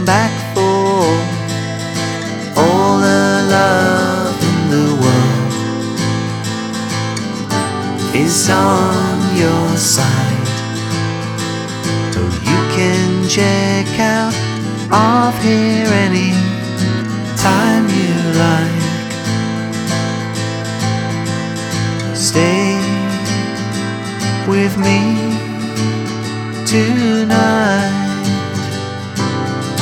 back for all the love in the world is on your side. So you can check out off here any time you like. Stay with me tonight.